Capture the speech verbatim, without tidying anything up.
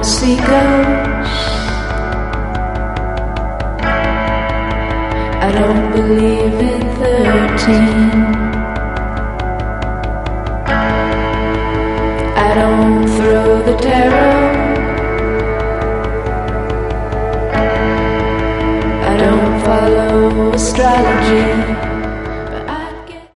see ghosts. I don't believe in thirteen. I don't throw the tarot. I don't follow astrology.